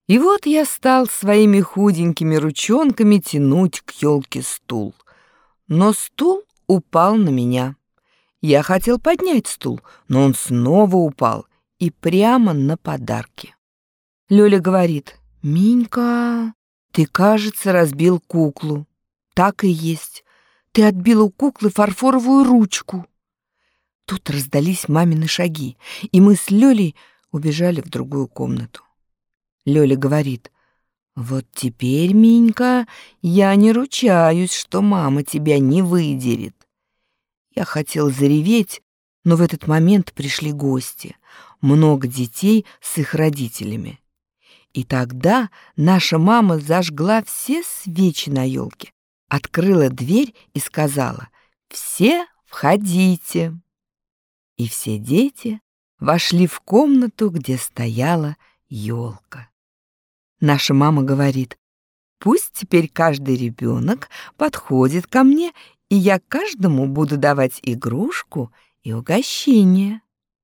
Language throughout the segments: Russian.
И вот я стал своими худенькими ручонками тянуть к елке стул. Но стул упал на меня. Я хотел поднять стул, но он снова упал и прямо на подарки. Лёля говорит: «Минька, ты, кажется, разбил куклу». Так и есть. Ты отбил у куклы фарфоровую ручку. Тут раздались мамины шаги, и мы с Лёлей убежали в другую комнату. Лёля говорит: «Вот теперь, Минька, я не ручаюсь, что мама тебя не выдерет». Я хотел зареветь, но в этот момент пришли гости, много детей с их родителями. И тогда наша мама зажгла все свечи на елке, открыла дверь и сказала: «Все входите». И все дети вошли в комнату, где стояла елка. Наша мама говорит: «Пусть теперь каждый ребенок подходит ко мне, и я каждому буду давать игрушку и угощение».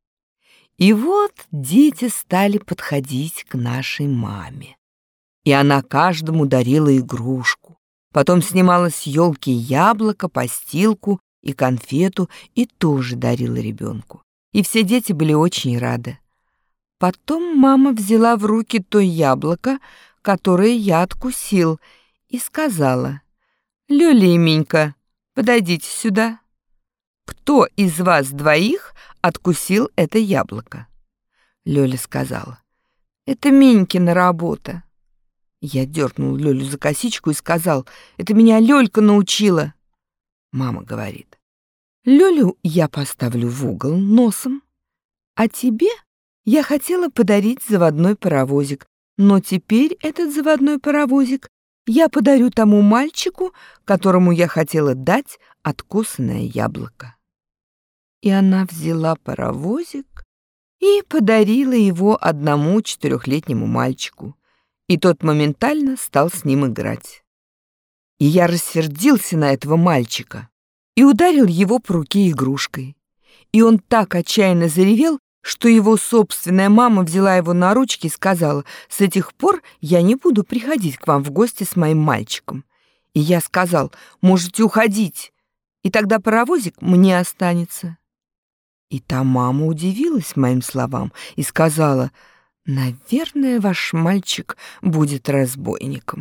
И вот дети стали подходить к нашей маме. И она каждому дарила игрушку. Потом снимала с елки яблоко, постилку и конфету и тоже дарила ребенку. И все дети были очень рады. Потом мама взяла в руки то яблоко, которое я откусил, и сказала: «Лёля и Минька, подойдите сюда. Кто из вас двоих откусил это яблоко?» Лёля сказала: «Это Минькина работа». Я дернул Лёлю за косичку и сказал: «Это меня Лёлька научила». Мама говорит: «Лёлю я поставлю в угол носом, а тебе я хотела подарить заводной паровозик, но теперь этот заводной паровозик я подарю тому мальчику, которому я хотела дать откусанное яблоко». И она взяла паровозик и подарила его одному 4-летнему мальчику, и тот моментально стал с ним играть. И я рассердился на этого мальчика и ударил его по руке игрушкой. И он так отчаянно заревел, что его собственная мама взяла его на ручки и сказала: «С этих пор я не буду приходить к вам в гости с моим мальчиком». И я сказал: «Можете уходить, и тогда паровозик мне останется». И та мама удивилась моим словам и сказала: «Наверное, ваш мальчик будет разбойником».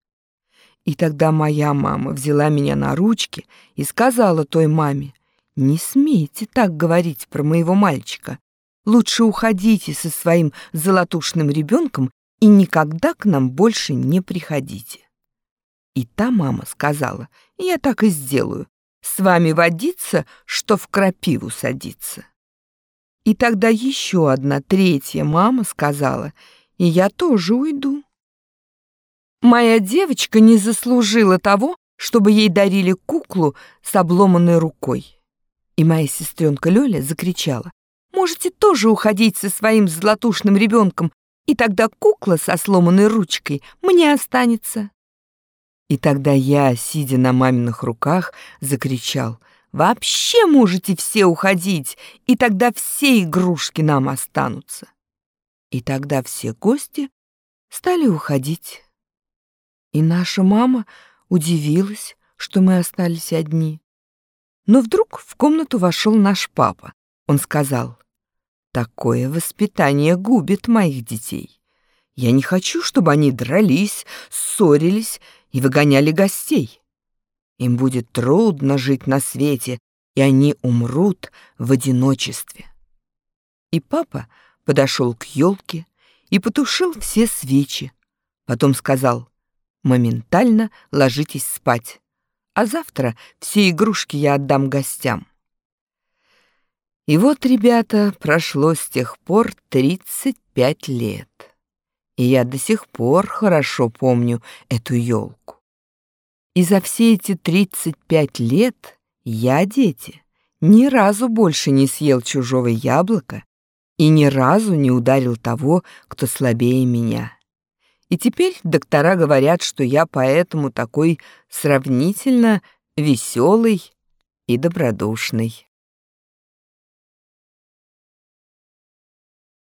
И тогда моя мама взяла меня на ручки и сказала той маме: «Не смейте так говорить про моего мальчика. Лучше уходите со своим золотушным ребенком и никогда к нам больше не приходите». И та мама сказала: «Я так и сделаю. С вами водиться, что в крапиву садиться». И тогда еще одна, третья мама сказала: «И я тоже уйду. Моя девочка не заслужила того, чтобы ей дарили куклу с обломанной рукой». И моя сестренка Лёля закричала: «Можете тоже уходить со своим золотушным ребенком, и тогда кукла со сломанной ручкой мне останется». И тогда я, сидя на маминых руках, закричал: «Вообще можете все уходить, и тогда все игрушки нам останутся». И тогда все гости стали уходить. И наша мама удивилась, что мы остались одни. Но вдруг в комнату вошел наш папа. Он сказал: «Такое воспитание губит моих детей. Я не хочу, чтобы они дрались, ссорились и выгоняли гостей. Им будет трудно жить на свете, и они умрут в одиночестве». И папа подошел к елке и потушил все свечи. Потом сказал: «Моментально ложитесь спать, а завтра все игрушки я отдам гостям». И вот, ребята, прошло с тех пор 35 лет. И я до сих пор хорошо помню эту елку. И за все эти 35 лет я, дети, ни разу больше не съел чужого яблока и ни разу не ударил того, кто слабее меня. И теперь доктора говорят, что я поэтому такой сравнительно веселый и добродушный.